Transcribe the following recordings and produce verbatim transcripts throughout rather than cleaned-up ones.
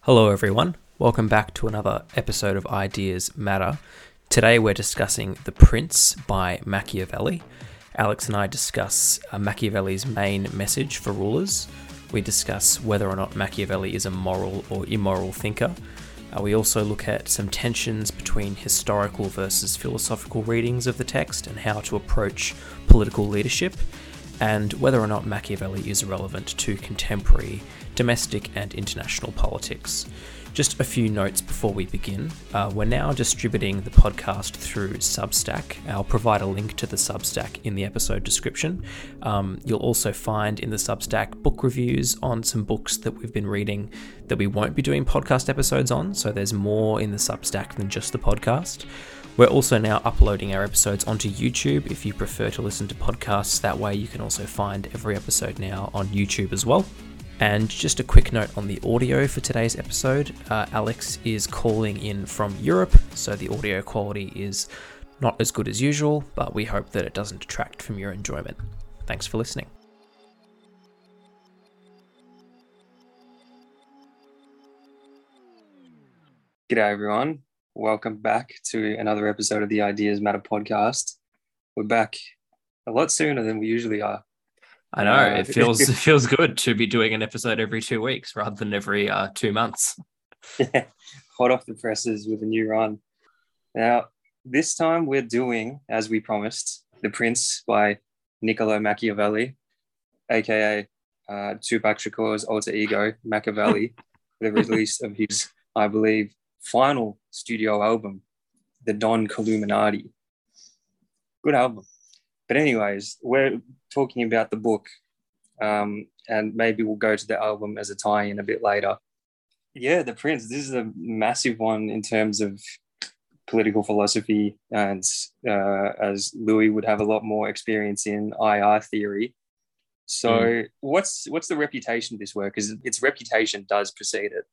Hello everyone, welcome back to another episode of Ideas Matter. Today we're discussing The Prince by Machiavelli. Alex and I discuss uh, Machiavelli's main message for rulers. We discuss whether or not Machiavelli is a moral or immoral thinker. Uh, we also look at some tensions between historical versus philosophical readings of the text and how to approach political leadership, and whether or not Machiavelli is relevant to contemporary domestic and international politics. Just a few notes before we begin. Uh, we're now distributing the podcast through Substack. I'll provide a link to the Substack in the episode description. Um, you'll also find in the Substack book reviews on some books that we've been reading that we won't be doing podcast episodes on, so there's more in the Substack than just the podcast. We're also now uploading our episodes onto YouTube if you prefer to listen to podcasts. That way you can also find every episode now on YouTube as well. And just a quick note on the audio for today's episode. Uh, Alex is calling in from Europe, so the audio quality is not as good as usual, but we hope that it doesn't detract from your enjoyment. Thanks for listening. G'day everyone. Welcome back to another episode of the Ideas Matter podcast. We're back a lot sooner than we usually are. I know, uh, it feels it feels good to be doing an episode every two weeks rather than every uh, two months. Yeah, hot off the presses with a new run. Now, this time we're doing, as we promised, The Prince by Niccolo Machiavelli, aka uh, Tupac Shakur's alter ego, Machiavelli, the release of his, I believe, final studio album, The Don Killuminati. Good album. But anyways, we're talking about the book, um, and maybe we'll go to the album as a tie-in a bit later. Yeah, The Prince, this is a massive one in terms of political philosophy, and uh, as Louis would have a lot more experience in I R theory. So mm. what's what's the reputation of this work? Because its reputation does precede it.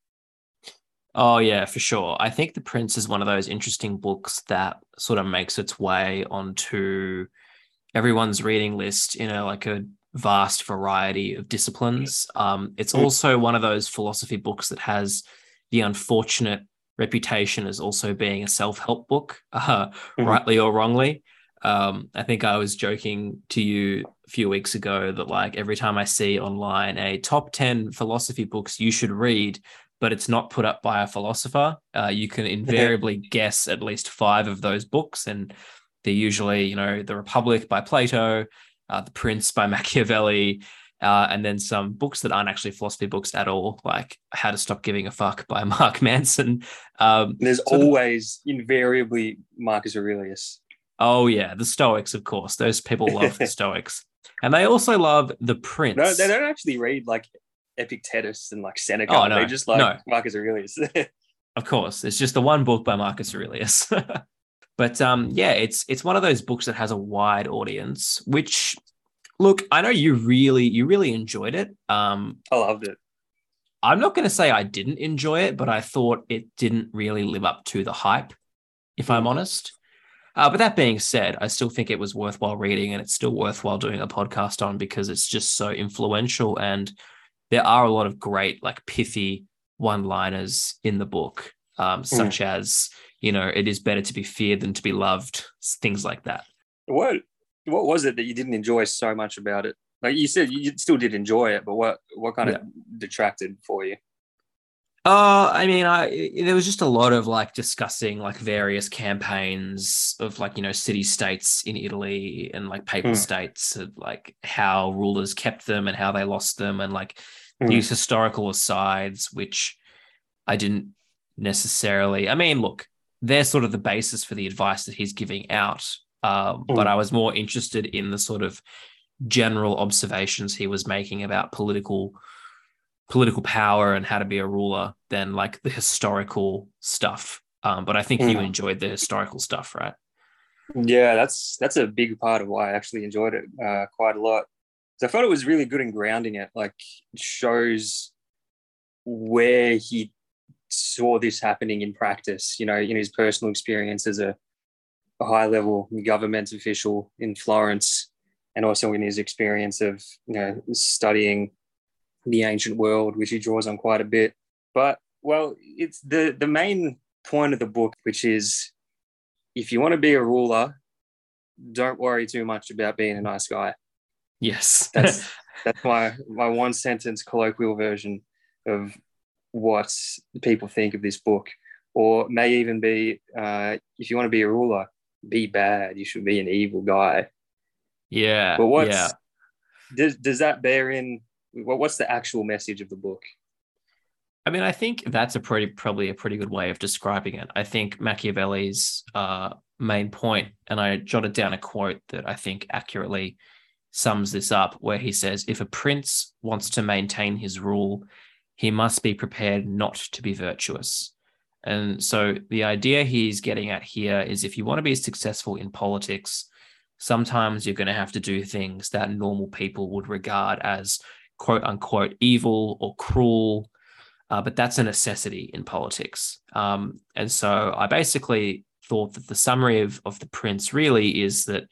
Oh, yeah, for sure. I think The Prince is one of those interesting books that sort of makes its way onto everyone's reading list in a like a vast variety of disciplines. Um, it's also one of those philosophy books that has the unfortunate reputation as also being a self-help book, uh, mm-hmm. rightly or wrongly. Um, I think I was joking to you a few weeks ago that like every time I see online a top ten philosophy books you should read, but it's not put up by a philosopher, uh, you can invariably guess at least five of those books, and they're usually, you know, The Republic by Plato, uh, The Prince by Machiavelli, uh, and then some books that aren't actually philosophy books at all, like How to Stop Giving a Fuck by Mark Manson. Um, There's always, of, invariably, Marcus Aurelius. Oh, yeah, the Stoics, of course. Those people love the Stoics. And they also love The Prince. No, they don't actually read, like, Epictetus and, like, Seneca. Oh, no, they just like no. Marcus Aurelius. Of course. It's just the one book by Marcus Aurelius. But um, yeah, it's it's one of those books that has a wide audience, which, look, I know you really, you really enjoyed it. Um, I loved it. I'm not going to say I didn't enjoy it, but I thought it didn't really live up to the hype, if I'm honest. Uh, but that being said, I still think it was worthwhile reading, and it's still worthwhile doing a podcast on because it's just so influential. And there are a lot of great, like, pithy one-liners in the book, um, mm. such as, you know, it is better to be feared than to be loved, things like that. What what was it that you didn't enjoy so much about it? Like you said, you still did enjoy it, but what, what kind yeah. of detracted for you? Uh, I mean, I there was just a lot of like discussing like various campaigns of like, you know, city-states in Italy and like papal mm. states, and like how rulers kept them and how they lost them, and like mm. these historical asides, which I didn't necessarily, I mean, look, they're sort of the basis for the advice that he's giving out. Um, mm. But I was more interested in the sort of general observations he was making about political political power and how to be a ruler than like the historical stuff. Um, but I think mm. you enjoyed the historical stuff, right? Yeah, that's that's a big part of why I actually enjoyed it uh, quite a lot. So I thought it was really good in grounding it. Like it shows where he saw this happening in practice, you know, in his personal experience as a, a high-level government official in Florence, and also in his experience of, you know, studying the ancient world, which he draws on quite a bit. But Well, it's the, the main point of the book, which is if you want to be a ruler, don't worry too much about being a nice guy. Yes. That's that's my my one sentence colloquial version of what people think of this book. Or may even be, uh, if you want to be a ruler, be bad. You should be an evil guy. Yeah. But what's Yeah. does does that bear in? What's the actual message of the book? I mean, I think that's a pretty, probably a pretty good way of describing it. I think Machiavelli's uh, main point, and I jotted down a quote that I think accurately sums this up, where he says, if a prince wants to maintain his rule, he must be prepared not to be virtuous. And so the idea he's getting at here is if you want to be successful in politics, sometimes you're going to have to do things that normal people would regard as quote unquote evil or cruel. Uh, but that's a necessity in politics. Um, and so I basically thought that the summary of, of The Prince really is that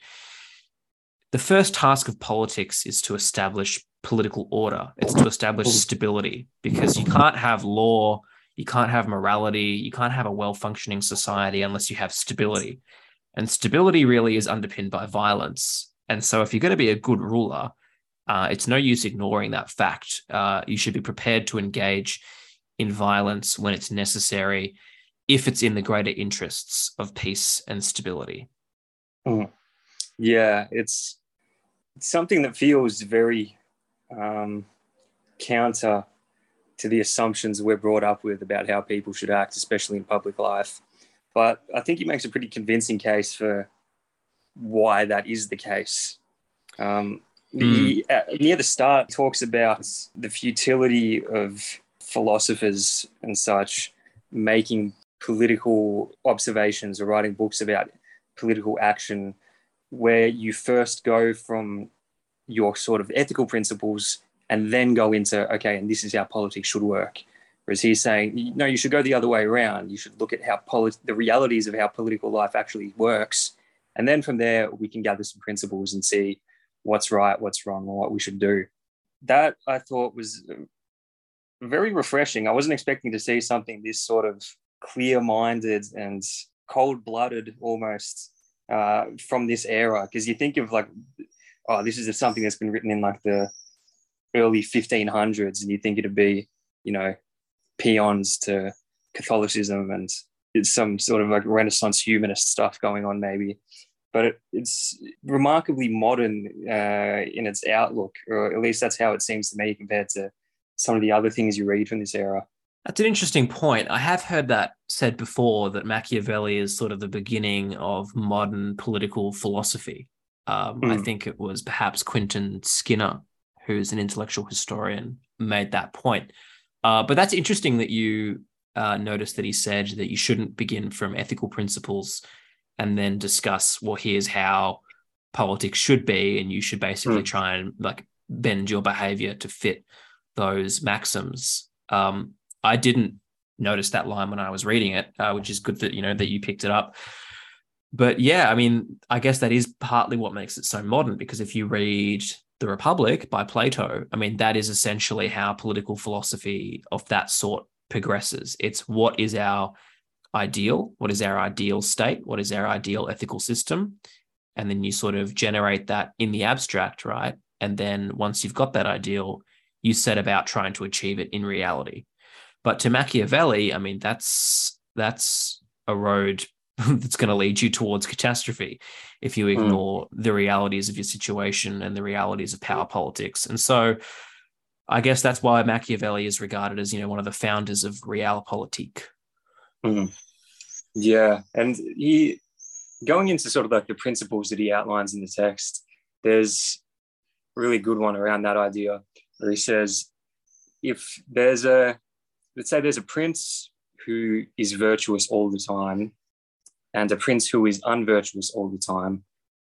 the first task of politics is to establish political order. It's to establish stability, because you can't have law, you can't have morality, you can't have a well-functioning society unless you have stability. And stability really is underpinned by violence. And so if you're going to be a good ruler, uh, it's no use ignoring that fact. Uh, you should be prepared to engage in violence when it's necessary, if it's in the greater interests of peace and stability. Mm. Yeah, it's, it's something that feels very um, counter to the assumptions we're brought up with about how people should act, especially in public life. But I think he makes a pretty convincing case for why that is the case. Um, mm. he, uh, near the start, talks about the futility of philosophers and such making political observations or writing books about political action, where you first go from your sort of ethical principles and then go into, okay, and this is how politics should work. Whereas he's saying, no, you should go the other way around. You should look at how polit- the realities of how political life actually works. And then from there, we can gather some principles and see what's right, what's wrong, and what we should do. That I thought was very refreshing. I wasn't expecting to see something this sort of clear-minded and cold-blooded almost uh, from this era. Because you think of like, oh, this is something that's been written in like the early fifteen hundreds, and you think it'd be, you know, peons to Catholicism and it's some sort of like Renaissance humanist stuff going on maybe. But it, it's remarkably modern uh, in its outlook, or at least that's how it seems to me compared to some of the other things you read from this era. That's an interesting point. I have heard that said before, that Machiavelli is sort of the beginning of modern political philosophy. Um, mm. I think it was perhaps Quentin Skinner, who's an intellectual historian, made that point. Uh, but that's interesting that you uh, noticed that he said that you shouldn't begin from ethical principles and then discuss, well, here's how politics should be, and you should basically mm. try and like bend your behavior to fit those maxims. Um, I didn't notice that line when I was reading it, uh, which is good that, you know, that you picked it up. But yeah, I mean, I guess that is partly what makes it so modern, because if you read The Republic by Plato, I mean, that is essentially how political philosophy of that sort progresses. It's what is our ideal, what is our ideal state, what is our ideal ethical system, and then you sort of generate that in the abstract, right? And then once you've got that ideal, you set about trying to achieve it in reality. But to Machiavelli, I mean, that's that's a road that's going to lead you towards catastrophe if you ignore mm. the realities of your situation and the realities of power politics. And so I guess that's why Machiavelli is regarded as, you know, one of the founders of realpolitik. Mm. Yeah. And he, going into sort of like the principles that he outlines in the text, there's a really good one around that idea where he says, if there's a, let's say there's a prince who is virtuous all the time and a prince who is unvirtuous all the time,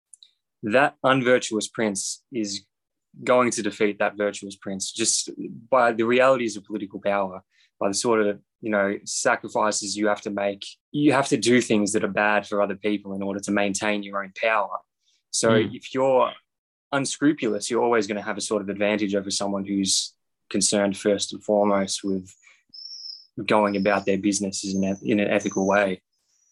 that unvirtuous prince is going to defeat that virtuous prince just by the realities of political power, by the sort of, you know, sacrifices you have to make. You have to do things that are bad for other people in order to maintain your own power. So mm. if you're unscrupulous, you're always going to have a sort of advantage over someone who's concerned first and foremost with going about their businesses in, in an ethical way.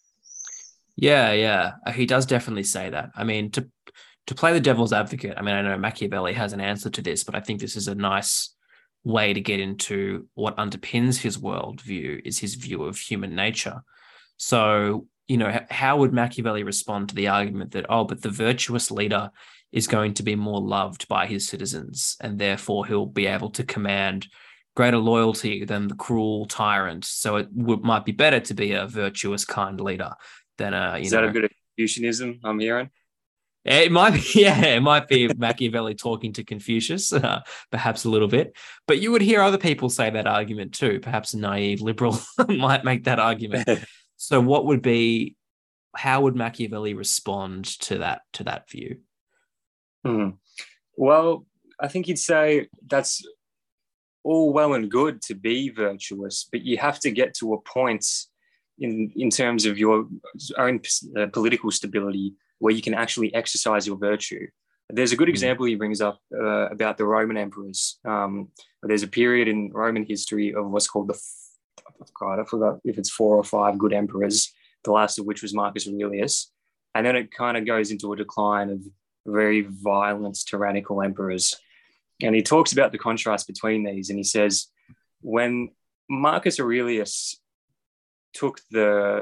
Yeah, yeah. Uh, He does definitely say that. I mean, to to play the devil's advocate, I mean, I know Machiavelli has an answer to this, but I think this is a nice way to get into what underpins his worldview is his view of human nature. So, you know, h- how would Machiavelli respond to the argument that, oh, but the virtuous leader is going to be more loved by his citizens, and therefore he'll be able to command greater loyalty than the cruel tyrant. So it would, might be better to be a virtuous, kind leader than a, you Is that a know, bit of Confucianism I'm hearing? it might be, yeah, it might be Machiavelli talking to Confucius, uh, perhaps a little bit. But you would hear other people say that argument too. Perhaps a naive liberal might make that argument. So, what would be? How would Machiavelli respond to that to that view? Hmm. Well, I think he'd say that's all well and good to be virtuous, but you have to get to a point in in terms of your own uh, political stability where you can actually exercise your virtue. There's a good Mm. example he brings up uh, about the Roman emperors. Um, there's a period in Roman history of what's called the, God, I forgot if it's four or five good emperors, the last of which was Marcus Aurelius. And then it kind of goes into a decline of very violent, tyrannical emperors. And he talks about the contrast between these. And he says, when Marcus Aurelius took the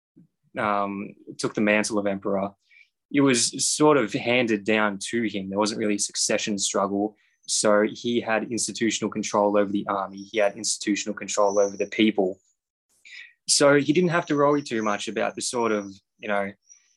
um, took the mantle of emperor, it was sort of handed down to him. There wasn't really a succession struggle. So he had institutional control over the army. He had institutional control over the people. So he didn't have to worry too much about the sort of, you know,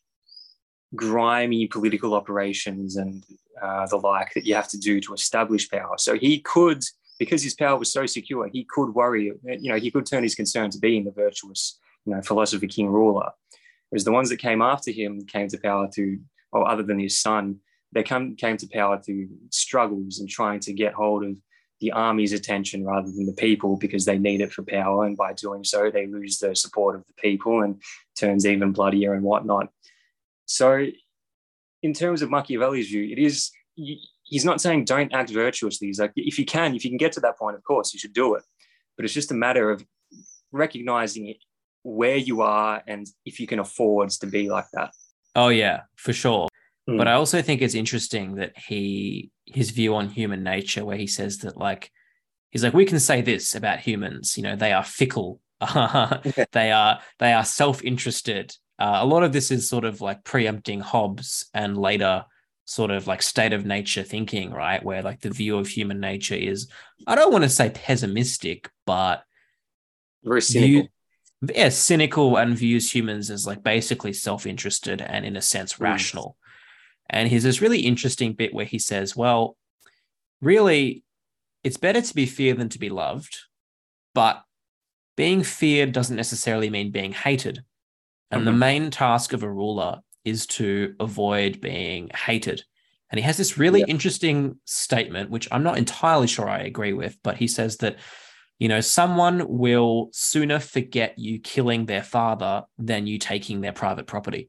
grimy political operations and uh, the like that you have to do to establish power. So he could, because his power was so secure, he could worry, you know, he could turn his concern to being the virtuous, you know, philosopher, king, ruler. Whereas the ones that came after him came to power through, or other than his son, they come, came to power through struggles and trying to get hold of the army's attention rather than the people because they need it for power. And by doing so, they lose the support of the people and turns even bloodier and whatnot. So in terms of Machiavelli's view, it is, he's not saying don't act virtuously. He's like, if you can, if you can get to that point, of course, you should do it. But it's just a matter of recognizing it, where you are and if you can afford to be like that. Oh yeah, for sure. Mm. But I also think it's interesting that he his view on human nature, where he says that like he's like, we can say this about humans, you know, they are fickle, they are they are self-interested. Uh, a lot of this is sort of like preempting Hobbes and later sort of like state of nature thinking, right? Where like the view of human nature is, I don't want to say pessimistic, but very cynical. View, yeah, cynical, and views humans as like basically self-interested and in a sense Mm. rational. And here's this really interesting bit where he says, well, really, it's better to be feared than to be loved, but being feared doesn't necessarily mean being hated. And mm-hmm. the main task of a ruler is to avoid being hated. And he has this really yeah. interesting statement, which I'm not entirely sure I agree with, but he says that, you know, someone will sooner forget you killing their father than you taking their private property.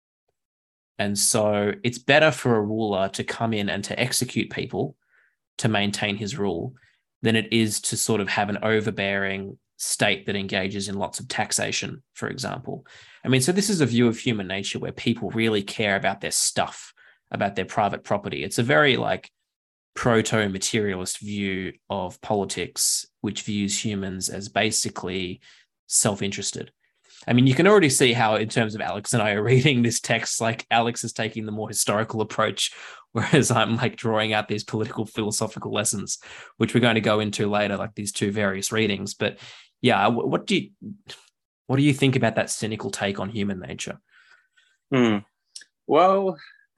And so it's better for a ruler to come in and to execute people to maintain his rule than it is to sort of have an overbearing state that engages in lots of taxation, for example. I mean, so this is a view of human nature where people really care about their stuff, about their private property. It's a very like proto-materialist view of politics, which views humans as basically self-interested. I mean, you can already see how, in terms of Alex and I are reading this text, like Alex is taking the more historical approach, whereas I'm like drawing out these political philosophical lessons, which we're going to go into later, like these two various readings. But yeah, what do you what do you think about that cynical take on human nature? Mm. Well,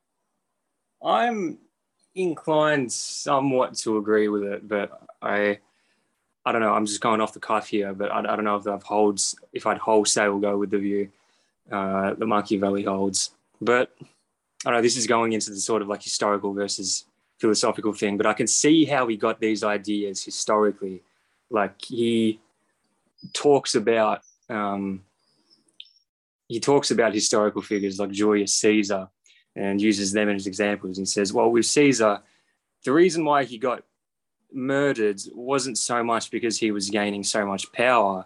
I'm inclined somewhat to agree with it, but I. I don't know. I'm just going off the cuff here, but I, I don't know if I've holds if I'd wholesale go with the view uh, that Machiavelli holds. But I don't know. This is going into the sort of like historical versus philosophical thing. But I can see how he got these ideas historically. Like he talks about um, he talks about historical figures like Julius Caesar and uses them as examples. He says, "Well, with Caesar, the reason why he got murdered wasn't so much because he was gaining so much power.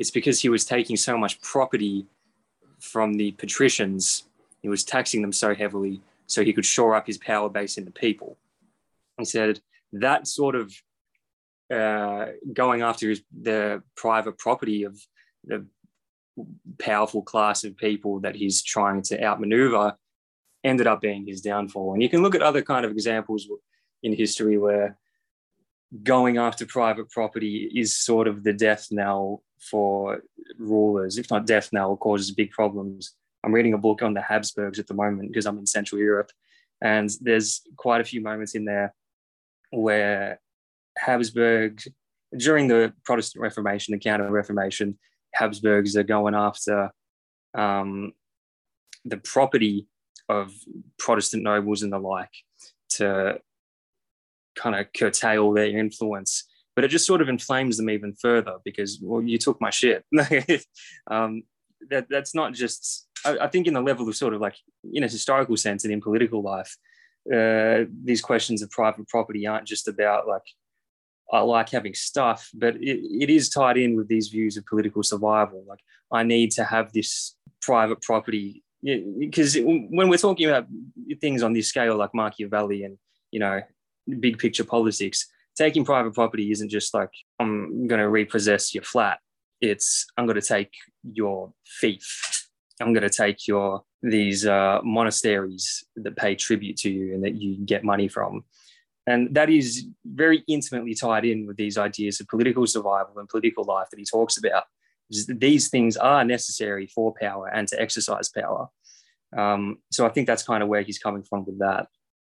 it's because he was taking so much property from the patricians. He was taxing them so heavily so he could shore up his power base in the people. He said that sort of uh, going after his, the private property of the powerful class of people that he's trying to outmaneuver ended up being his downfall. And you can look at other kind of examples in history where going after private property is sort of the death knell for rulers. If not death knell, causes big problems. I'm reading a book on the Habsburgs at the moment because I'm in Central Europe, and there's quite a few moments in there where Habsburg, during the Protestant Reformation, the Counter-Reformation, Habsburgs are going after um, the property of Protestant nobles and the like to kind of curtail their influence. But it just sort of inflames them even further because, well, you took my shit. um, that that's not just, I, I think in the level of sort of like, in a historical sense and in political life, uh, these questions of private property aren't just about like, I like having stuff, but it, it is tied in with these views of political survival. Like, I need to have this private property, because when we're talking about things on this scale, like Machiavelli and, you know, big picture politics, taking private property isn't just like, I'm going to repossess your flat. It's, I'm going to take your fief. I'm going to take your, these uh, monasteries that pay tribute to you and that you get money from. And that is very intimately tied in with these ideas of political survival and political life that he talks about. These things are necessary for power and to exercise power. Um, so I think that's kind of where he's coming from with that.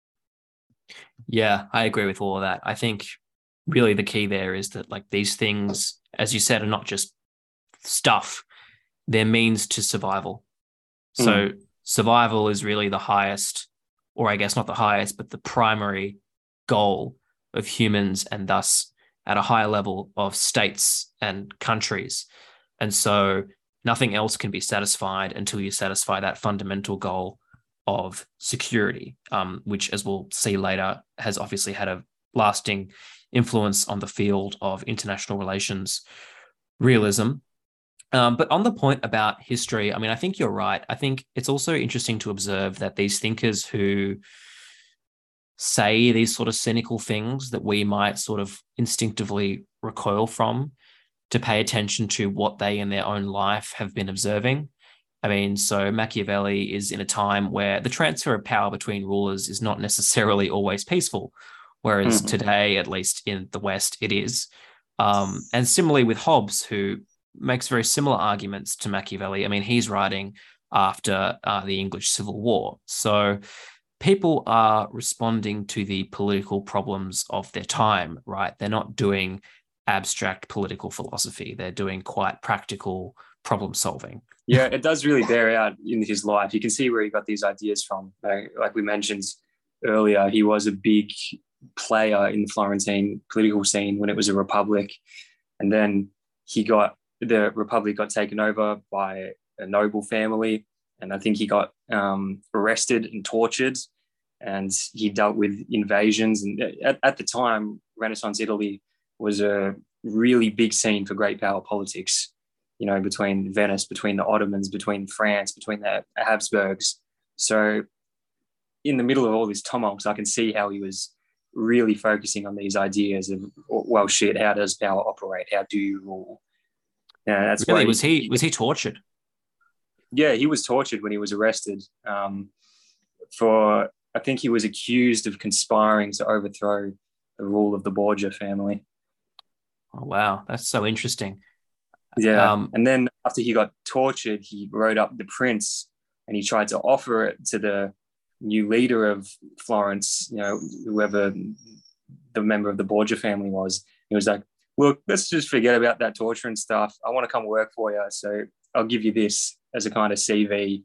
Yeah, I agree with all of that. I think really the key there is that like these things, as you said, are not just stuff, they're means to survival. So mm. survival is really the highest, or I guess not the highest, but the primary goal of humans, and thus at a higher level of states and countries. And so nothing else can be satisfied until you satisfy that fundamental goal of security, um, which, as we'll see later, has obviously had a lasting influence on the field of international relations realism. Um, but on the point about history, I mean, I think you're right. I think it's also interesting to observe that these thinkers who say these sort of cynical things that we might sort of instinctively recoil from, to pay attention to what they in their own life have been observing. I mean, so Machiavelli is in a time where the transfer of power between rulers is not necessarily always peaceful, whereas mm-hmm. today, at least in the West, it is. Um, and similarly with Hobbes, who makes very similar arguments to Machiavelli. I mean, he's writing after uh, the English Civil War. So people are responding to the political problems of their time, right? They're not doing abstract political philosophy. They're doing quite practical problem solving. Yeah, it does really bear out in his life. You can see where he got these ideas from. Like, like we mentioned earlier, he was a big player in the Florentine political scene when it was a republic. And then he got, the republic got taken over by a noble family. And I think he got um, arrested and tortured, and he dealt with invasions. And at, at the time, Renaissance Italy was a really big scene for great power politics, you know, between Venice, between the Ottomans, between France, between the Habsburgs. So in the middle of all this tumult, I can see how he was really focusing on these ideas of, well, shit, how does power operate? How do you rule? Yeah, that's really, why was he, he was he tortured? Yeah, he was tortured when he was arrested um, for, I think he was accused of conspiring to overthrow the rule of the Borgia family. Oh, wow. That's so interesting. Yeah. Um, and then after he got tortured, he wrote up The Prince, and he tried to offer it to the new leader of Florence, you know, whoever the member of the Borgia family was. He was like, look, let's just forget about that torture and stuff. I want to come work for you. So I'll give you this as a kind of C V.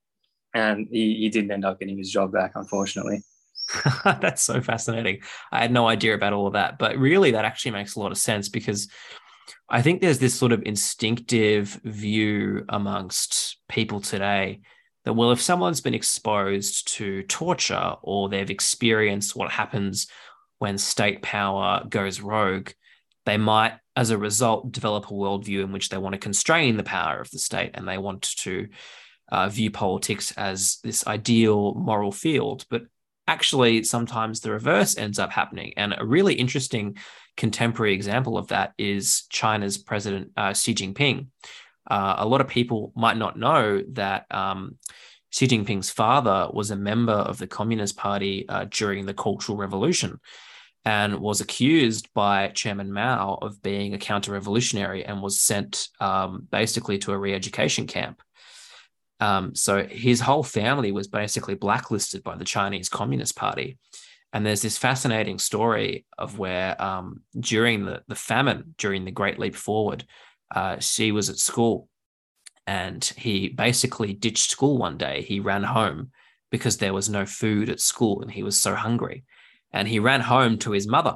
And he, he didn't end up getting his job back, unfortunately. That's so fascinating. I had no idea about all of that, but really that actually makes a lot of sense, because I think there's this sort of instinctive view amongst people today that, well, if someone's been exposed to torture or they've experienced what happens when state power goes rogue, they might as a result, develop a worldview in which they want to constrain the power of the state, and they want to uh, view politics as this ideal moral field. But actually, sometimes the reverse ends up happening. And a really interesting contemporary example of that is China's President uh, Xi Jinping. Uh, a lot of people might not know that um, Xi Jinping's father was a member of the Communist Party uh, during the Cultural Revolution, and was accused by Chairman Mao of being a counter-revolutionary, and was sent um, basically to a re-education camp. Um, so his whole family was basically blacklisted by the Chinese Communist Party. And there's this fascinating story of where um, during the, the famine, during the Great Leap Forward, uh, Xi was at school, and he basically ditched school one day. He ran home because there was no food at school, and he was so hungry. And he ran home to his mother.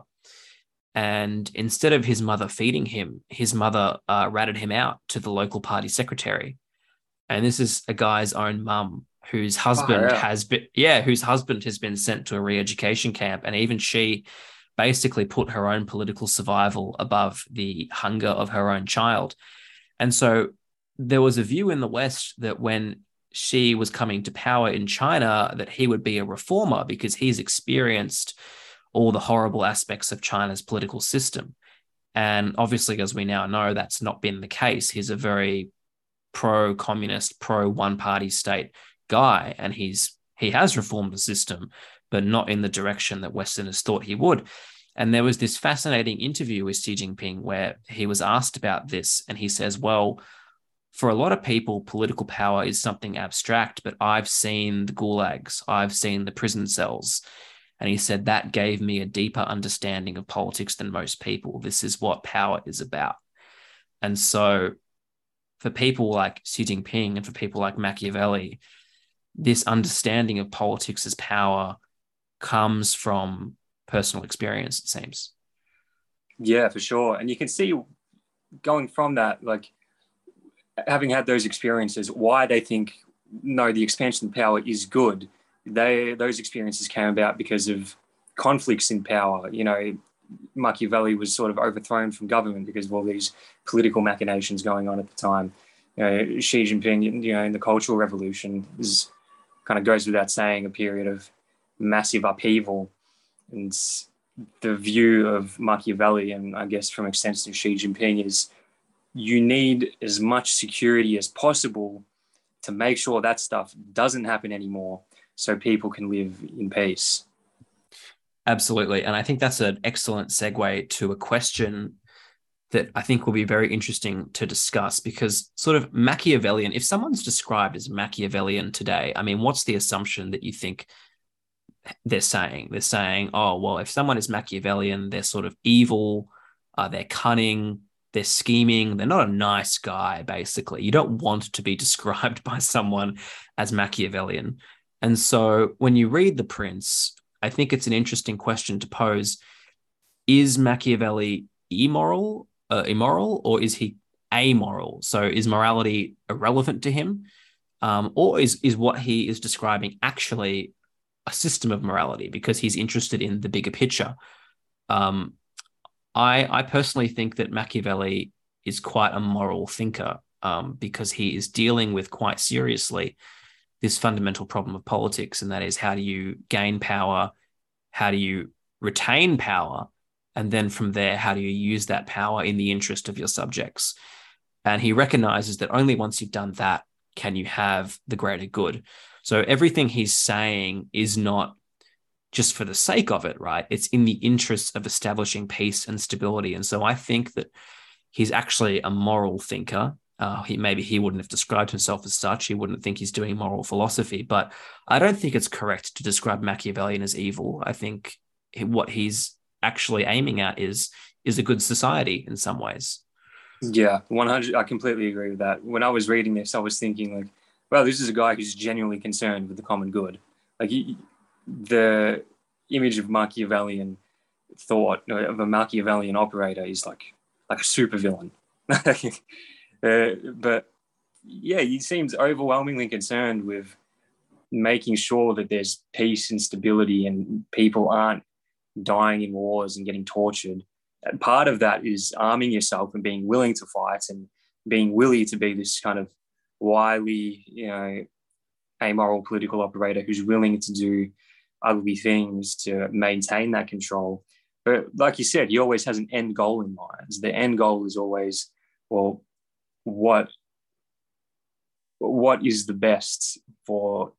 And instead of his mother feeding him, his mother uh, ratted him out to the local party secretary. And this is a guy's own mum whose husband Oh, yeah. has been, yeah, whose husband has been sent to a re-education camp. And even she basically put her own political survival above the hunger of her own child. And so there was a view in the West that when Xi was coming to power in China, that he would be a reformer because he's experienced all the horrible aspects of China's political system. And obviously, as we now know, that's not been the case. He's a very pro-communist, pro-one-party state guy, and he's he has reformed the system, but not in the direction that Westerners thought he would. And there was this fascinating interview with Xi Jinping where he was asked about this, and he says, well, for a lot of people, political power is something abstract, but I've seen the gulags, I've seen the prison cells. And he said, that gave me a deeper understanding of politics than most people. This is what power is about. And so for people like Xi Jinping and for people like Machiavelli, this understanding of politics as power comes from personal experience, it seems. Yeah, for sure. And you can see going from that, like having had those experiences, why they think, no, the expansion of power is good. They Those experiences came about because of conflicts in power. You know, Machiavelli was sort of overthrown from government because of all these political machinations going on at the time. You know, Xi Jinping, you know, in the Cultural Revolution is kind of goes without saying a period of massive upheaval. And the view of Machiavelli, and I guess from extension Xi Jinping, is you need as much security as possible to make sure that stuff doesn't happen anymore so people can live in peace. Absolutely. And I think that's an excellent segue to a question that I think will be very interesting to discuss, because sort of Machiavellian, if someone's described as Machiavellian today, I mean, what's the assumption that you think they're saying? They're saying, oh, well, if someone is Machiavellian, they're sort of evil, uh, they're cunning, they're scheming, they're not a nice guy, basically. You don't want to be described by someone as Machiavellian. And so when you read The Prince, I think it's an interesting question to pose. Is Machiavelli immoral, uh, immoral, or is he amoral? So is morality irrelevant to him? Um, or is, is what he is describing actually a system of morality because he's interested in the bigger picture? Um, I, I personally think that Machiavelli is quite a moral thinker um, because he is dealing with quite seriously this fundamental problem of politics, and that is, how do you gain power? How do you retain power? And then from there, how do you use that power in the interest of your subjects? And he recognizes that only once you've done that can you have the greater good. So everything he's saying is not just for the sake of it, right? It's in the interest of establishing peace and stability. And so I think that he's actually a moral thinker. Uh, he maybe he wouldn't have described himself as such. He wouldn't think he's doing moral philosophy, but I don't think it's correct to describe Machiavellian as evil. I think what he's actually aiming at is is a good society in some ways. Yeah, one hundred. I completely agree with that. When I was reading this, I was thinking like, well, this is a guy who's genuinely concerned with the common good. Like he, the image of Machiavellian thought, of a Machiavellian operator, is like like a supervillain. uh, but yeah, he seems overwhelmingly concerned with making sure that there's peace and stability and people aren't dying in wars and getting tortured. part of that is arming yourself and being willing to fight and being willing to be this kind of wily, you know, amoral political operator who's willing to do ugly things to maintain that control. But like you said, he always has an end goal in mind. The end goal is always, well, what what is the best for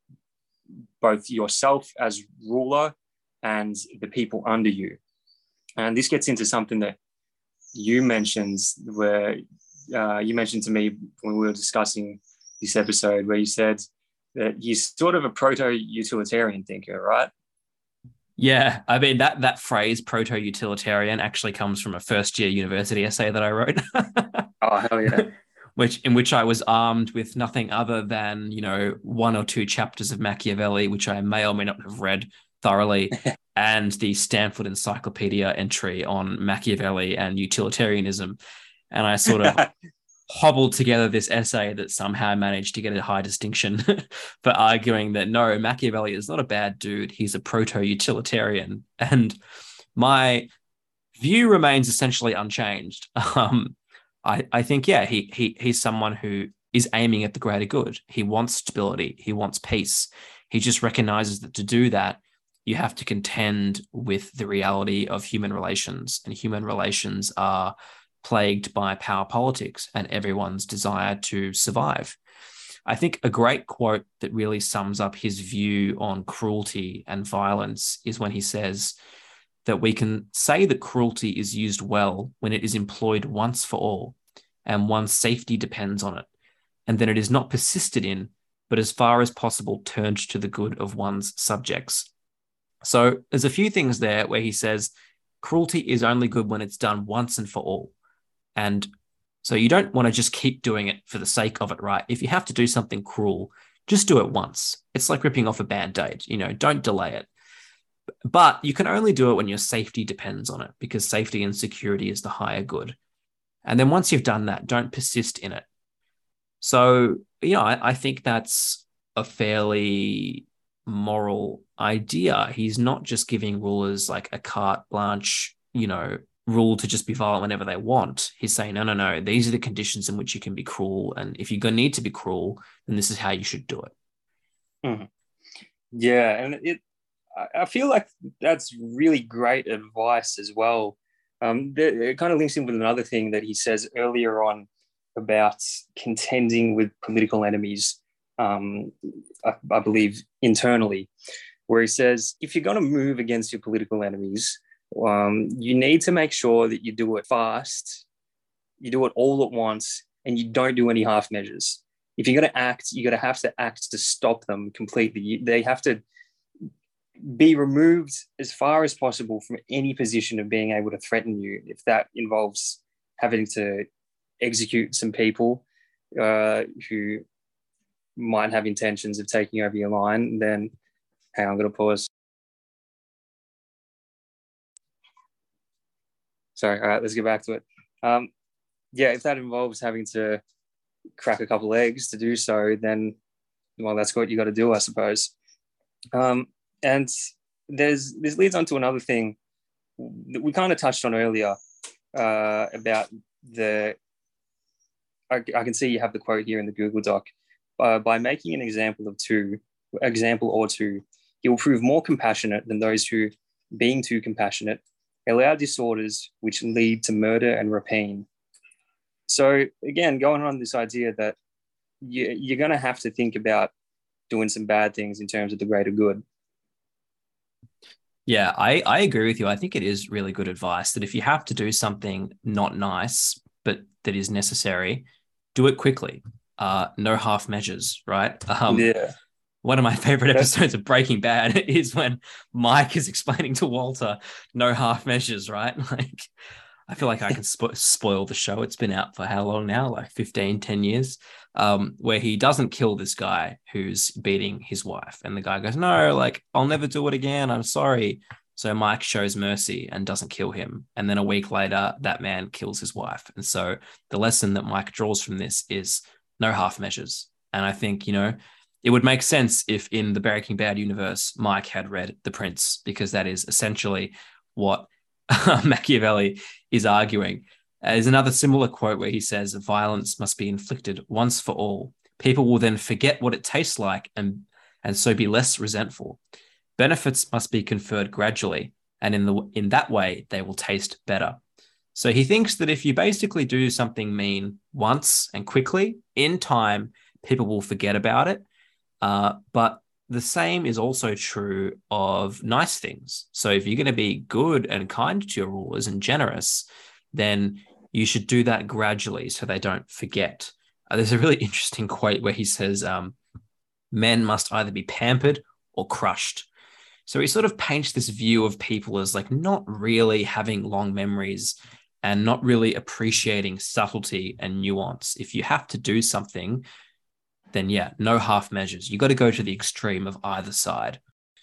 both yourself as ruler and the people under you. And this gets into something that you mentioned, where uh, you mentioned to me when we were discussing this episode, where you said that he's sort of a proto-utilitarian thinker, right? Yeah, I mean, that that phrase, proto-utilitarian, actually comes from a first-year university essay that I wrote. Oh, hell yeah. which in which I was armed with nothing other than, you know, one or two chapters of Machiavelli, which I may or may not have read thoroughly, and the Stanford Encyclopedia entry on Machiavelli and utilitarianism. And I sort of hobbled together this essay that somehow managed to get a high distinction for arguing that, no, Machiavelli is not a bad dude. He's a proto-utilitarian. And my view remains essentially unchanged. Um, I, I think, yeah, he he he's someone who is aiming at the greater good. He wants stability. He wants peace. He just recognizes that to do that, you have to contend with the reality of human relations, and human relations are plagued by power politics and everyone's desire to survive. I think a great quote that really sums up his view on cruelty and violence is when he says that we can say that cruelty is used well when it is employed once for all, and one's safety depends on it, and then it is not persisted in, but as far as possible turned to the good of one's subjects. So there's a few things there where he says cruelty is only good when it's done once and for all. And so you don't want to just keep doing it for the sake of it, right? If you have to do something cruel, just do it once. It's like ripping off a Band-Aid, you know, don't delay it. But you can only do it when your safety depends on it, because safety and security is the higher good. And then once you've done that, don't persist in it. So, you know, I, I think that's a fairly moral idea. He's not just giving rulers like a carte blanche, you know, rule to just be violent whenever they want. He's saying, no, no, no, these are the conditions in which you can be cruel. And if you're going to need to be cruel, then this is how you should do it. Mm-hmm. Yeah. And it, I feel like that's really great advice as well. Um, it kind of links in with another thing that he says earlier on about contending with political enemies, um, I, I believe internally, where he says, if you're going to move against your political enemies, um, you need to make sure that you do it fast, you do it all at once, and you don't do any half measures. If you're going to act, you're going to have to act to stop them completely. They have to be removed as far as possible from any position of being able to threaten you. If that involves having to execute some people uh, who might have intentions of taking over your line, then hang on, I'm going to pause. Sorry, all right, let's get back to it. Um, yeah, if that involves having to crack a couple eggs to do so, then, well, that's what you got to do, I suppose. Um, and there's this leads on to another thing that we kind of touched on earlier uh, about the, I, I can see you have the quote here in the Google Doc, uh, by making an example of two, example or two, he will prove more compassionate than those who, being too compassionate, allow disorders which lead to murder and rapine. So again, going on this idea that you, you're going to have to think about doing some bad things in terms of the greater good. Yeah, I, I agree with you. I think it is really good advice that if you have to do something not nice, but that is necessary, do it quickly. Uh, no half measures, right? Um, yeah. One of my favorite episodes of Breaking Bad is when Mike is explaining to Walter, no half measures, right? Like, I feel like I can spo- spoil the show. It's been out for how long now? Like fifteen, ten years, um, where he doesn't kill this guy who's beating his wife. And the guy goes, no, like, I'll never do it again. I'm sorry. So Mike shows mercy and doesn't kill him. And then a week later, that man kills his wife. And so the lesson that Mike draws from this is no half measures. And I think, you know, it would make sense if in the Breaking Bad universe, Mike had read The Prince, because that is essentially what Machiavelli is arguing. Uh, There's another similar quote where he says, violence must be inflicted once for all. People will then forget what it tastes like and, and so be less resentful. Benefits must be conferred gradually, and in the in that way, they will taste better. So he thinks that if you basically do something mean once and quickly, in time, people will forget about it. Uh, but the same is also true of nice things. So if you're going to be good and kind to your rulers and generous, then you should do that gradually so they don't forget. Uh, there's a really interesting quote where he says, um, men must either be pampered or crushed. So he sort of paints this view of people as like not really having long memories and not really appreciating subtlety and nuance. If you have to do something, then yeah, no half measures. You got to go to the extreme of either side.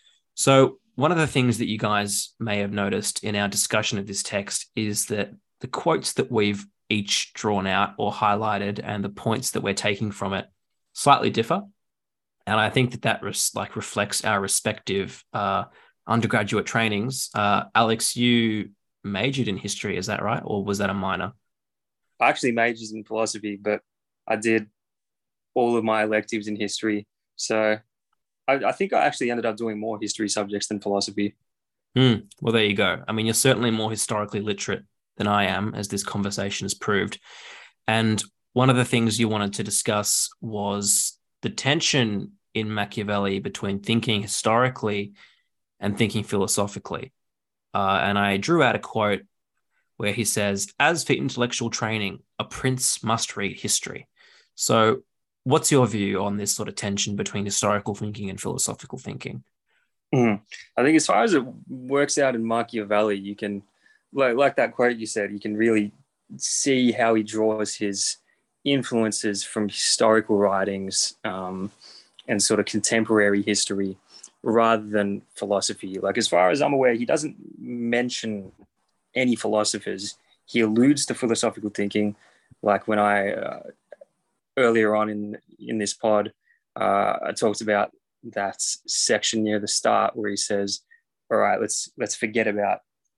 So one of the things that you guys may have noticed in our discussion of this text is that the quotes that we've each drawn out or highlighted and the points that we're taking from it slightly differ. And I think that that res- like reflects our respective uh, undergraduate trainings. Uh, Alex, you majored in history, is that right? Or was that a minor? I actually majored in philosophy, but I did all of my electives in history. So I, I think I actually ended up doing more history subjects than philosophy. Hmm. Well, there you go. I mean, you're certainly more historically literate than I am, as this conversation has proved. And one of the things you wanted to discuss was the tension in Machiavelli between thinking historically and thinking philosophically. Uh, and I drew out a quote where he says, as for intellectual training, a prince must read history. So what's your view on this sort of tension between historical thinking and philosophical thinking? Mm. I think as far as it works out in Machiavelli, you can, like, like that quote you said, you can really see how he draws his influences from historical writings um, and sort of contemporary history rather than philosophy. Like, as far as I'm aware, he doesn't mention any philosophers. He alludes to philosophical thinking, like when I uh, earlier on in in this pod, uh, I talked about that section near the start where he says, "All right, let's let's forget about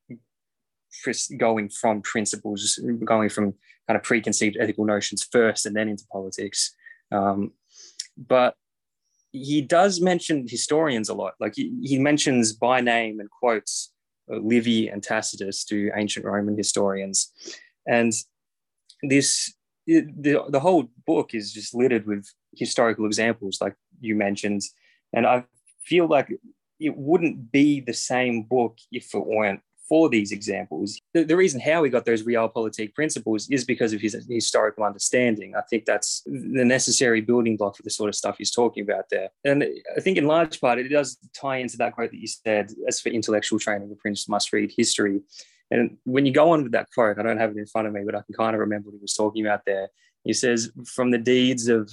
going from principles, going from kind of preconceived ethical notions first, and then into politics." Um, but he does mention historians a lot. Like he, he mentions by name and quotes uh, Livy and Tacitus, to ancient Roman historians, and this the, the whole book is just littered with historical examples, like you mentioned. And I feel like it wouldn't be the same book if it weren't for these examples. The, the reason how he got those realpolitik principles is because of his historical understanding. I think that's the necessary building block for the sort of stuff he's talking about there. And I think in large part, it does tie into that quote that you said, as for intellectual training, the prince must read history. And when you go on with that quote, I don't have it in front of me, but I can kind of remember what he was talking about there. He says, from the deeds of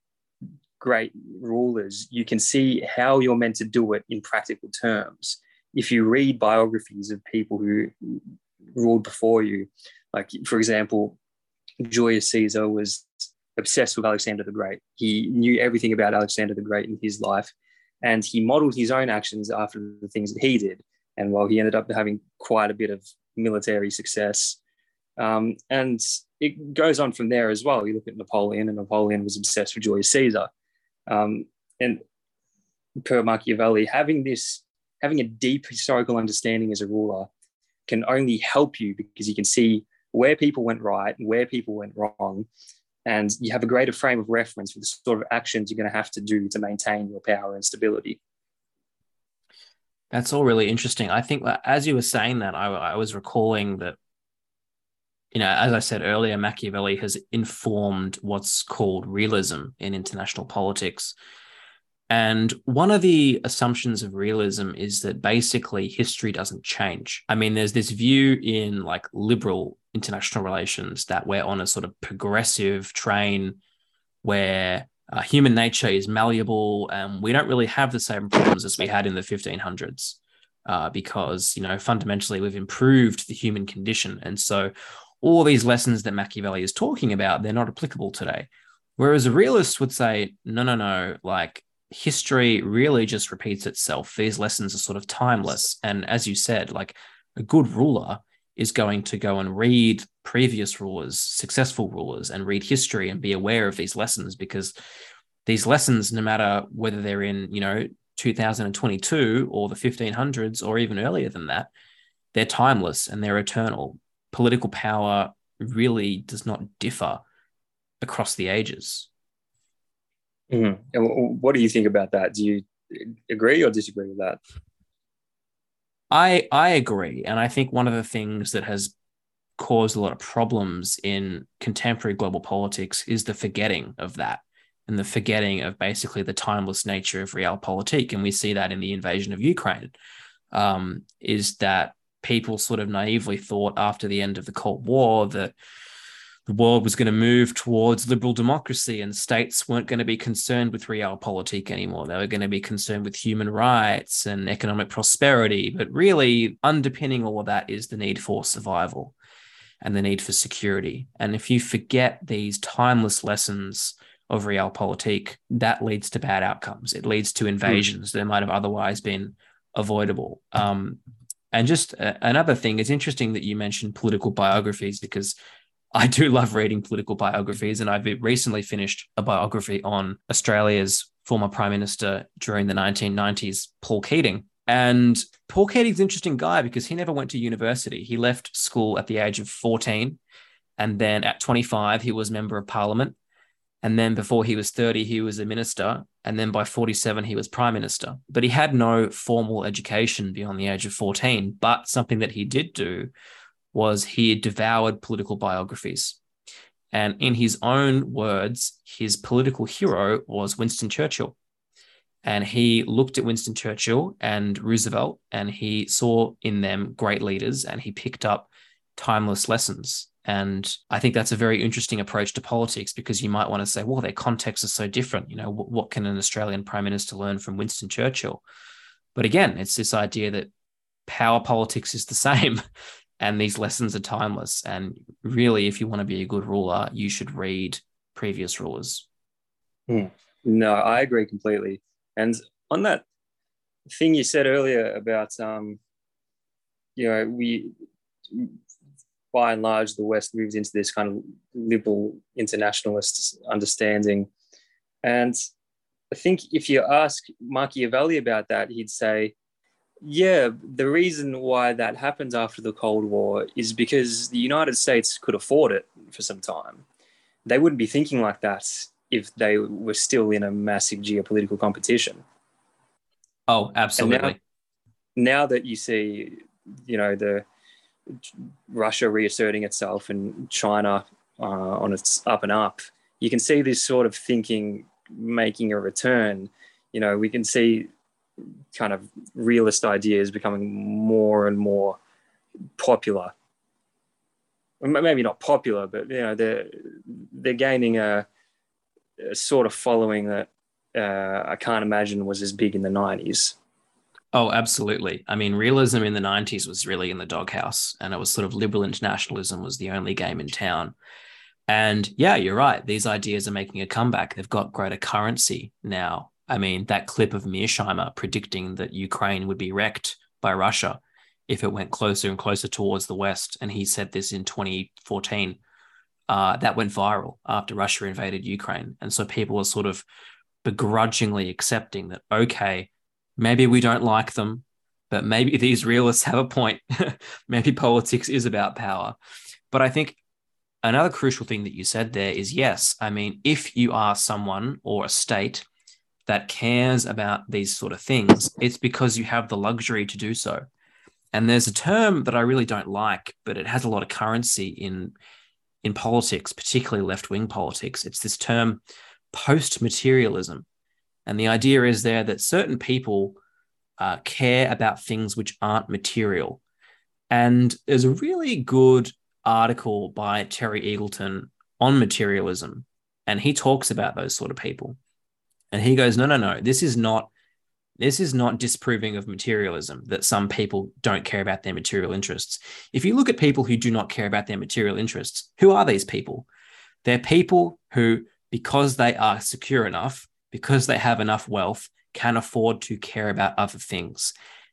great rulers, you can see how you're meant to do it in practical terms. If you read biographies of people who ruled before you, like, for example, Julius Caesar was obsessed with Alexander the Great. He knew everything about Alexander the Great in his life, and he modeled his own actions after the things that he did. And while he ended up having quite a bit of military success, um, and it goes on from there as well. You look at Napoleon, and Napoleon was obsessed with Julius Caesar. Um, and per Machiavelli, having this, having a deep historical understanding as a ruler can only help you because you can see where people went right and where people went wrong. And you have a greater frame of reference for the sort of actions you're going to have to do to maintain your power and stability. That's all really interesting. I think that as you were saying that, I, I was recalling that, you know, as I said earlier, Machiavelli has informed what's called realism in international politics. And one of the assumptions of realism is that basically history doesn't change. I mean, there's this view in like liberal international relations that we're on a sort of progressive train where uh, human nature is malleable and we don't really have the same problems as we had in the fifteen hundreds uh, because, you know, fundamentally we've improved the human condition. And so all these lessons that Machiavelli is talking about, they're not applicable today. Whereas a realist would say, no, no, no, like, history really just repeats itself. These lessons are sort of timeless. And as you said, like a good ruler is going to go and read previous rulers, successful rulers, and read history and be aware of these lessons, because these lessons, no matter whether they're in, you know, two thousand twenty-two or the fifteen hundreds or even earlier than that, they're timeless and they're eternal. Political power really does not differ across the ages. Mm-hmm. And what do you think about that? Do you agree or disagree with that? I I agree. And I think one of the things that has caused a lot of problems in contemporary global politics is the forgetting of that, and the forgetting of basically the timeless nature of realpolitik. And we see that in the invasion of Ukraine, um, is that people sort of naively thought after the end of the Cold War that the world was going to move towards liberal democracy and states weren't going to be concerned with realpolitik anymore. They were going to be concerned with human rights and economic prosperity. But really, underpinning all of that is the need for survival and the need for security. And if you forget these timeless lessons of realpolitik, that leads to bad outcomes. It leads to invasions mm. that might have otherwise been avoidable. Um, and just uh, another thing, it's interesting that you mentioned political biographies, because I do love reading political biographies, and I've recently finished a biography on Australia's former Prime Minister during the nineteen nineties, Paul Keating. And Paul Keating's an interesting guy because he never went to university. He left school at the age of fourteen, and then at twenty-five, he was Member of Parliament. And then before he was thirty, he was a minister. And then by forty-seven, he was Prime Minister. But he had no formal education beyond the age of fourteen. But something that he did do was he devoured political biographies. And in his own words, his political hero was Winston Churchill. And he looked at Winston Churchill and Roosevelt, and he saw in them great leaders, and he picked up timeless lessons. And I think that's a very interesting approach to politics, because you might want to say, well, their context is so different. You know, what, what can an Australian Prime Minister learn from Winston Churchill? But again, it's this idea that power politics is the same. And these lessons are timeless. And really, if you want to be a good ruler, you should read previous rulers. Mm. No, I agree completely. And on that thing you said earlier about, um, you know, we, by and large, the West moves into this kind of liberal internationalist understanding. And I think if you ask Machiavelli about that, he'd say, yeah, the reason why that happened after the Cold War is because the United States could afford it for some time. They wouldn't be thinking like that if they were still in a massive geopolitical competition. Oh, absolutely. Now, now that you see, you know, the Russia reasserting itself and China uh, on its up and up, you can see this sort of thinking making a return. You know, we can see kind of realist ideas becoming more and more popular. Maybe not popular, but you know, they're they're gaining a, a sort of following that uh, I can't imagine was as big in the nineties. Oh, absolutely. I mean, realism in the nineties was really in the doghouse, and it was sort of liberal internationalism was the only game in town. And yeah, you're right. These ideas are making a comeback. They've got greater currency now. I mean, that clip of Mearsheimer predicting that Ukraine would be wrecked by Russia if it went closer and closer towards the West, and he said this in twenty fourteen, uh, that went viral after Russia invaded Ukraine. And so people are sort of begrudgingly accepting that, okay, maybe we don't like them, but maybe these realists have a point. Maybe politics is about power. But I think another crucial thing that you said there is, yes, I mean, if you are someone or a state that cares about these sort of things, it's because you have the luxury to do so. And there's a term that I really don't like, but it has a lot of currency in, in politics, particularly left-wing politics. It's this term post-materialism. And the idea is there that certain people uh, care about things which aren't material. And there's a really good article by Terry Eagleton on materialism, and he talks about those sort of people. And he goes, no, no, no, this is not, this is not disproving of materialism, that some people don't care about their material interests. If you look at people who do not care about their material interests, who are these people? They're people who, because they are secure enough, because they have enough wealth, can afford to care about other things.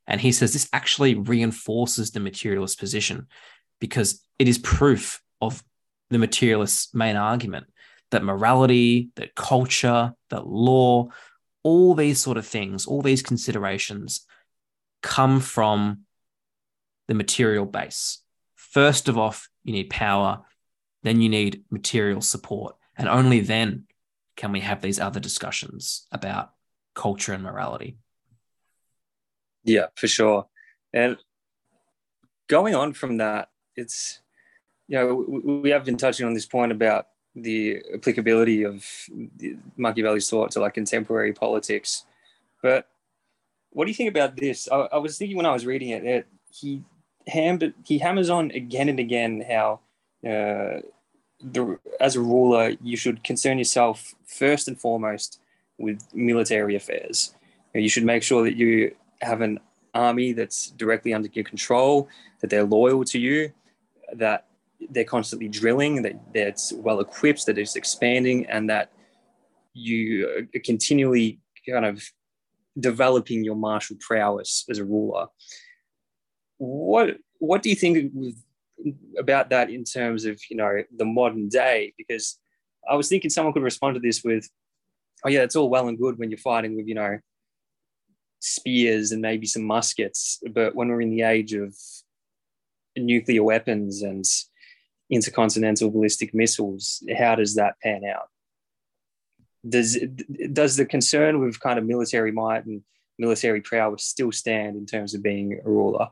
And he says this actually reinforces the materialist position because it is proof of the materialist's main argument that morality, that culture, that law, all these sort of things, all these considerations come from the material base. First of all, you need power, then you need material support, and only then can we have these other discussions about culture and morality. Yeah, for sure. And going on from that, it's, you know, we, we have been touching on this point about the applicability of Machiavelli's thought to like contemporary politics. But what do you think about this? I, I was thinking when I was reading it, that he hammered, he hammers on again and again how uh, the, as a ruler, you should concern yourself first and foremost with military affairs. You know, you should make sure that you have an army that's directly under your control, that they're loyal to you, that they're constantly drilling, that that's well equipped, that it's expanding, and that you are continually kind of developing your martial prowess as a ruler. What what do you think with, about that in terms of, you know, the modern day? Because I was thinking someone could respond to this with, oh yeah, it's all well and good when you're fighting with, you know, spears and maybe some muskets, but when we're in the age of nuclear weapons and intercontinental ballistic missiles, how does that pan out? Does does the concern with kind of military might and military prowess still stand in terms of being a ruler?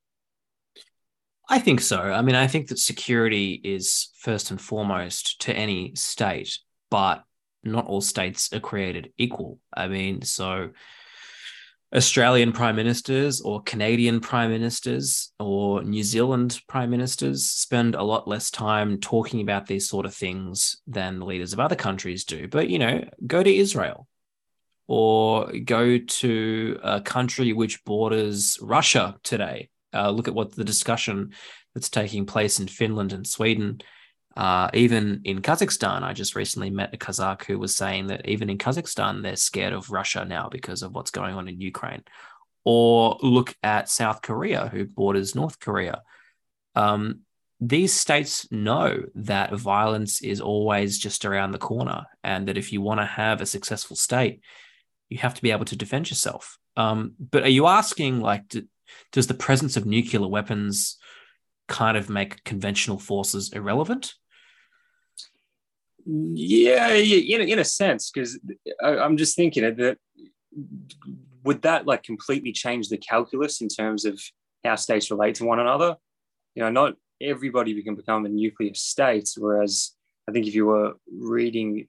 I think so. I mean, I think that security is first and foremost to any state, but not all states are created equal. I mean, so Australian prime ministers or Canadian prime ministers or New Zealand prime ministers spend a lot less time talking about these sort of things than the leaders of other countries do. But, you know, go to Israel or go to a country which borders Russia today. Uh, look at what the discussion that's taking place in Finland and Sweden. Uh, even in Kazakhstan, I just recently met a Kazakh who was saying that even in Kazakhstan, they're scared of Russia now because of what's going on in Ukraine. Or look at South Korea, who borders North Korea. Um, these states know that violence is always just around the corner, and that if you want to have a successful state, you have to be able to defend yourself. Um, but are you asking, like, do, does the presence of nuclear weapons kind of make conventional forces irrelevant? Yeah, in, in a sense, because I'm just thinking that would that like completely change the calculus in terms of how states relate to one another? You know, not everybody can become a nuclear state, whereas I think if you were reading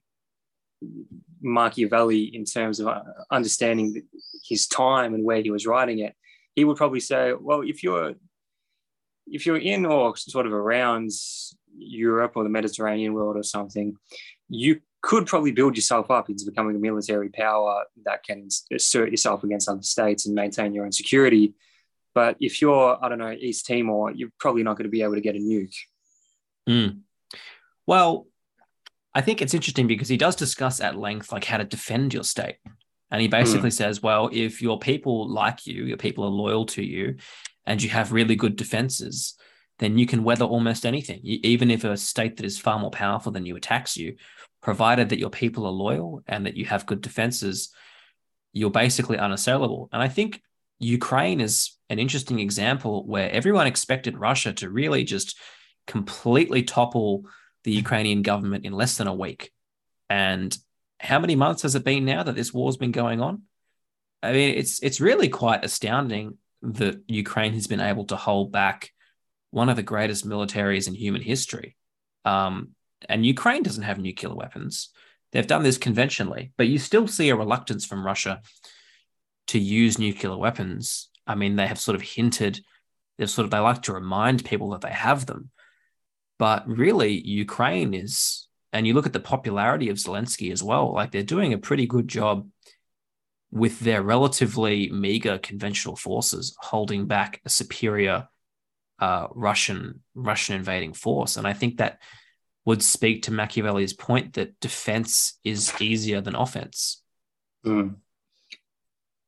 Machiavelli in terms of understanding his time and where he was writing it, he would probably say, well, if you're if you're in or sort of around Europe or the Mediterranean world or something, you could probably build yourself up into becoming a military power that can assert yourself against other states and maintain your own security. But if you're, I don't know, East Timor, you're probably not going to be able to get a nuke. Mm. Well, I think it's interesting because he does discuss at length like how to defend your state. And he basically mm. says, well, if your people like you, your people are loyal to you, and you have really good defenses, then you can weather almost anything. You, even if a state that is far more powerful than you attacks you, provided that your people are loyal and that you have good defenses, you're basically unassailable. And I think Ukraine is an interesting example where everyone expected Russia to really just completely topple the Ukrainian government in less than a week. And how many months has it been now that this war's been going on? I mean, it's it's really quite astounding that Ukraine has been able to hold back one of the greatest militaries in human history. Um, and Ukraine doesn't have nuclear weapons. They've done this conventionally, but you still see a reluctance from Russia to use nuclear weapons. I mean, they have sort of hinted, they've sort of, they like to remind people that they have them. But really, Ukraine is, and you look at the popularity of Zelensky as well, like they're doing a pretty good job with their relatively meager conventional forces holding back a superior uh, Russian Russian invading force. And I think that would speak to Machiavelli's point that defense is easier than offense. Mm.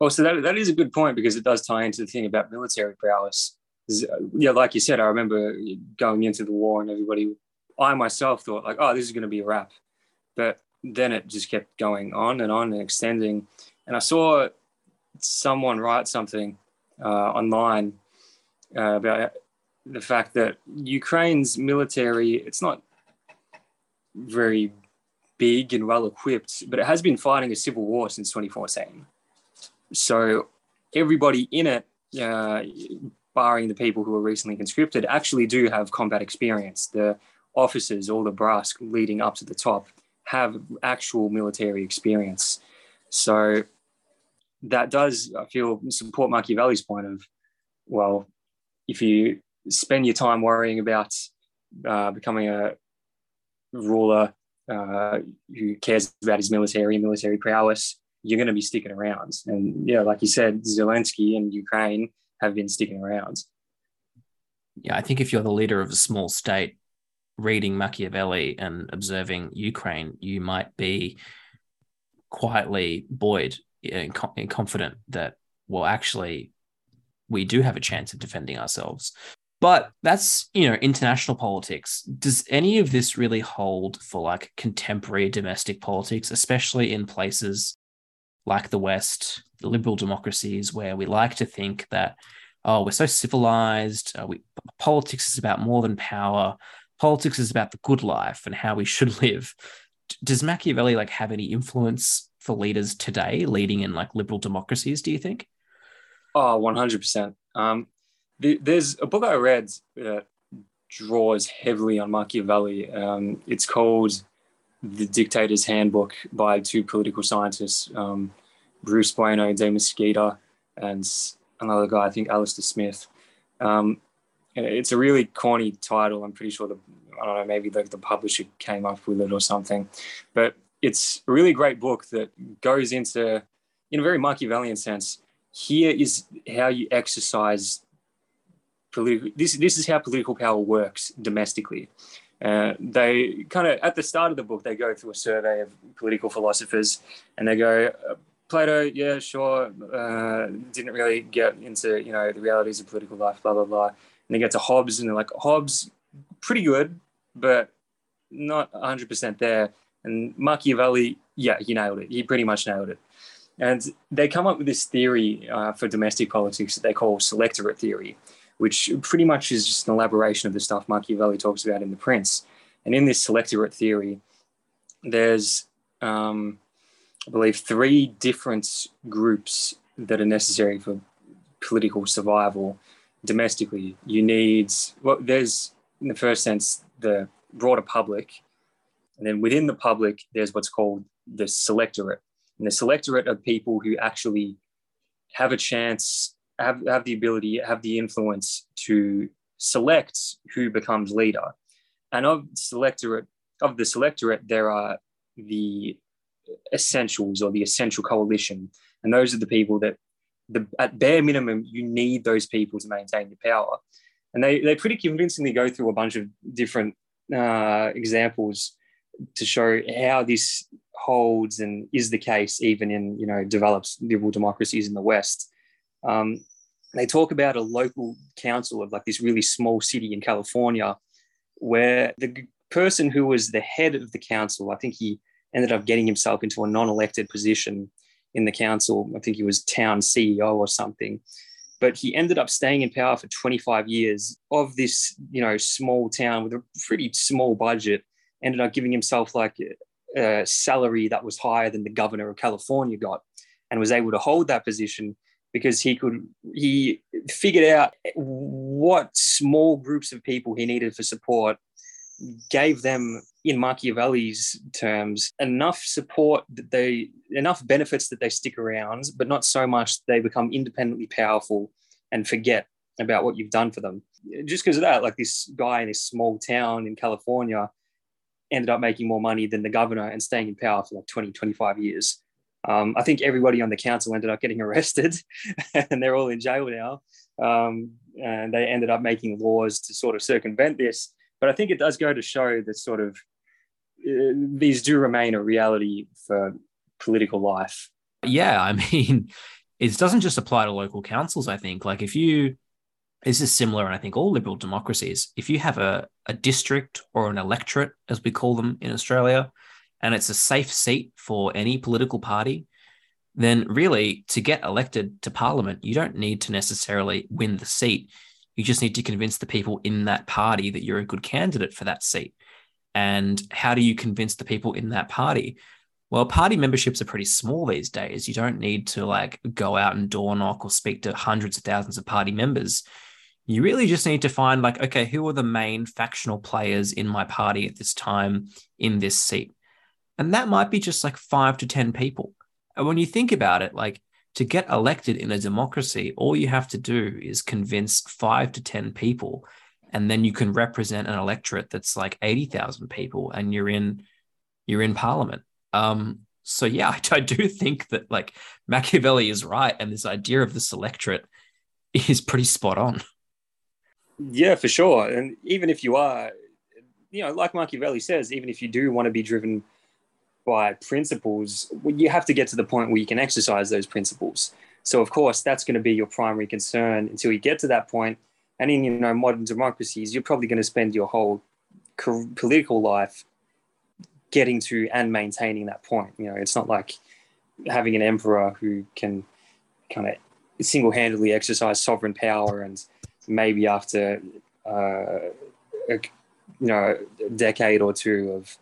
Well, so that, that is a good point because it does tie into the thing about military prowess. Yeah, like you said, I remember going into the war and everybody, I myself thought like, oh, this is going to be a wrap. But then it just kept going on and on and extending. And I saw someone write something uh, online uh, about the fact that Ukraine's military, it's not very big and well equipped, but it has been fighting a civil war since twenty fourteen. So everybody in it, uh, barring the people who were recently conscripted, actually do have combat experience. The officers, all the brass leading up to the top, have actual military experience. So that does, I feel, support Machiavelli's point of, well, if you spend your time worrying about uh, becoming a ruler uh, who cares about his military and military prowess, you're going to be sticking around. And yeah, like you said, Zelensky and Ukraine have been sticking around. Yeah, I think if you're the leader of a small state, reading Machiavelli and observing Ukraine, you might be quietly buoyed and confident that, well, actually, we do have a chance of defending ourselves. But that's, you know, international politics. Does any of this really hold for like contemporary domestic politics, especially in places like the West, the liberal democracies, where we like to think that, oh, we're so civilized. Uh, we, politics is about more than power. Politics is about the good life and how we should live. Does Machiavelli like have any influence for leaders today leading in like liberal democracies, do you think? Oh, one hundred percent. Um, the, there's a book I read that draws heavily on Machiavelli. Um, it's called The Dictator's Handbook by two political scientists, um, Bruce Bueno de Mesquita and another guy, I think Alistair Smith. Um, it's a really corny title. I'm pretty sure the, I don't know, maybe the, the publisher came up with it or something. But it's a really great book that goes into, in a very Machiavellian sense, here is how you exercise political, this, this is how political power works domestically. Uh, they kind of, at the start of the book, they go through a survey of political philosophers and they go, uh, Plato, yeah, sure, uh, didn't really get into, you know, the realities of political life, blah, blah, blah. And they get to Hobbes and they're like, Hobbes, pretty good, but not one hundred percent there. And Machiavelli, yeah, he nailed it. He pretty much nailed it. And they come up with this theory uh, for domestic politics that they call selectorate theory, which pretty much is just an elaboration of the stuff Machiavelli talks about in The Prince. And in this selectorate theory, there's, um, I believe, three different groups that are necessary for political survival domestically. You need, well, there's, in the first sense, the broader public. And then within the public, there's what's called the selectorate. And the selectorate are people who actually have a chance, have, have the ability, have the influence to select who becomes leader. And of selectorate, of the selectorate, there are the essentials or the essential coalition. And those are the people that, the, at bare minimum, you need those people to maintain your power. And they, they pretty convincingly go through a bunch of different uh, examples to show how this holds and is the case even in, you know, developed liberal democracies in the West. Um, they talk about a local council of like this really small city in California where the person who was the head of the council, I think he ended up getting himself into a non-elected position in the council. I think he was town C E O or something. But he ended up staying in power for twenty-five years of this, you know, small town with a pretty small budget, ended up giving himself like a salary that was higher than the governor of California got, and was able to hold that position because he could, he figured out what small groups of people he needed for support, gave them, in Machiavelli's terms, enough support that they, enough benefits that they stick around, but not so much they become independently powerful and forget about what you've done for them. Just because of that, like this guy in this small town in California ended up making more money than the governor and staying in power for like twenty, twenty-five years. Um, I think everybody on the council ended up getting arrested and they're all in jail now. Um, and they ended up making laws to sort of circumvent this. But I think it does go to show that sort of uh, these do remain a reality for political life. Yeah, I mean, it doesn't just apply to local councils, I think. Like if you, this is similar, and I think all liberal democracies, if you have a, a district or an electorate, as we call them in Australia, and it's a safe seat for any political party, then really to get elected to parliament, you don't need to necessarily win the seat. You just need to convince the people in that party that you're a good candidate for that seat. And how do you convince the people in that party? Well, party memberships are pretty small these days. You don't need to like go out and door knock or speak to hundreds of thousands of party members. You really just need to find like, okay, who are the main factional players in my party at this time in this seat? And that might be just like five to ten people. And when you think about it, like to get elected in a democracy, all you have to do is convince five to ten people, and then you can represent an electorate that's like eighty thousand people, and you're in, you're in parliament. Um, so yeah, I, I do think that like Machiavelli is right, and this idea of this electorate is pretty spot on. Yeah, for sure. And even if you are, you know, like Machiavelli says, even if you do want to be driven by principles, you have to get to the point where you can exercise those principles. So of course, that's going to be your primary concern until you get to that point. And in, you know, modern democracies, you're probably going to spend your whole political life getting to and maintaining that point. You know, it's not like having an emperor who can kind of single-handedly exercise sovereign power and maybe after uh, a, you know, a decade or two of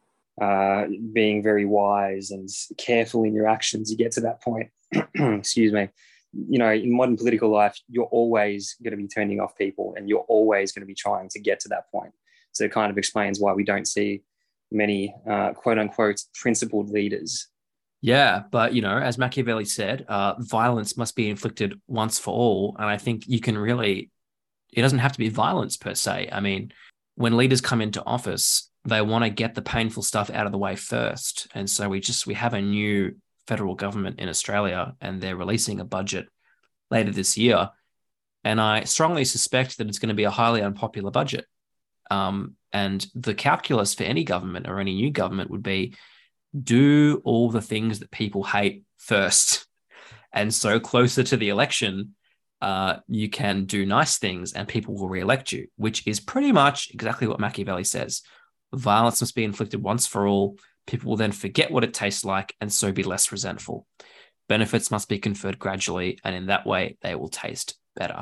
uh, being very wise and careful in your actions, you get to that point. Excuse me. You know, in modern political life, you're always going to be turning off people, and you're always going to be trying to get to that point. So it kind of explains why we don't see many uh, quote unquote principled leaders. Yeah, but you know, as Machiavelli said, uh, violence must be inflicted once for all. And I think you can really, it doesn't have to be violence per se. I mean, when leaders come into office, they want to get the painful stuff out of the way first. And so we just, we have a new federal government in Australia, and they're releasing a budget later this year. And I strongly suspect that it's going to be a highly unpopular budget. Um, and the calculus for any government or any new government would be do all the things that people hate first. And so closer to the election, uh, you can do nice things and people will re-elect you, which is pretty much exactly what Machiavelli says. Violence must be inflicted once for all. People will then forget what it tastes like and so be less resentful. Benefits must be conferred gradually, and in that way, they will taste better.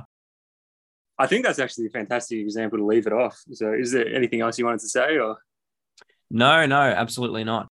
I think that's actually a fantastic example to leave it off. So is there anything else you wanted to say? Or No, no, absolutely not.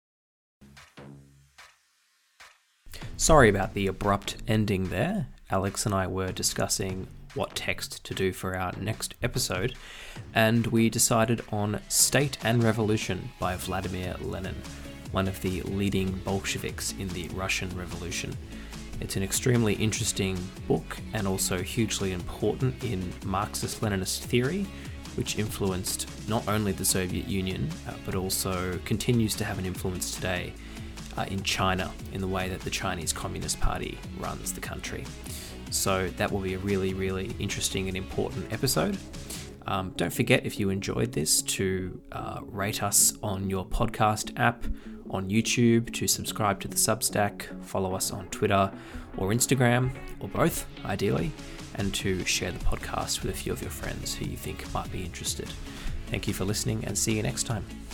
Sorry about the abrupt ending there. Alex and I were discussing what text to do for our next episode, and we decided on State and Revolution by Vladimir Lenin, one of the leading Bolsheviks in the Russian Revolution. It's an extremely interesting book and also hugely important in Marxist-Leninist theory, which influenced not only the Soviet Union, uh, but also continues to have an influence today uh, in China, in the way that the Chinese Communist Party runs the country. So that will be a really, really interesting and important episode. Um, don't forget, if you enjoyed this, to uh, rate us on your podcast app, on YouTube, to subscribe to the Substack, follow us on Twitter or Instagram, or both, ideally, and to share the podcast with a few of your friends who you think might be interested. Thank you for listening, and see you next time.